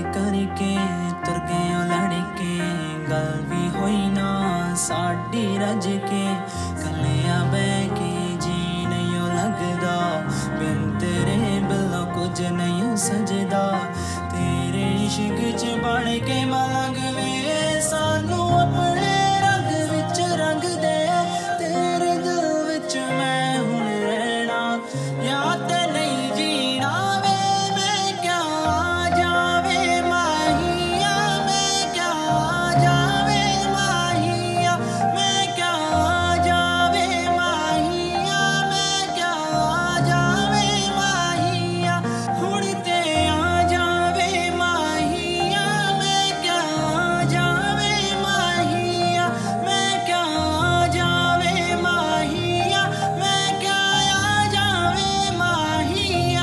करके तुर गए लड़के गल भी होई ना साडी रज के कलिया बह के जी नहीं लगदा बिन तेरे बिलो कुछ नहीं सजदा तेरे इश्क च बन के मलंग वे सानू अपने रंग विच रंग दे तेरे दिल विच मैं हुण रहना या ते नहीं जीना वे मैं क्या जावे माहिया मैं क्या जावे माहिया मैं क्या जावे माहिया मैं क्या जावे माहिया हुण ते आ जावे माहिया मैं क्या जावे माहिया मैं क्या जावे माहिया मैं क्या आ जावे माहिया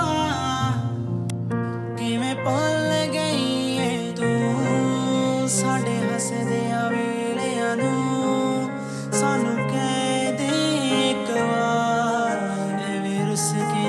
किवें भुल गई है तू साडे हसदियां वेलियां नूं सानू कह दे इक वार एवें रुस के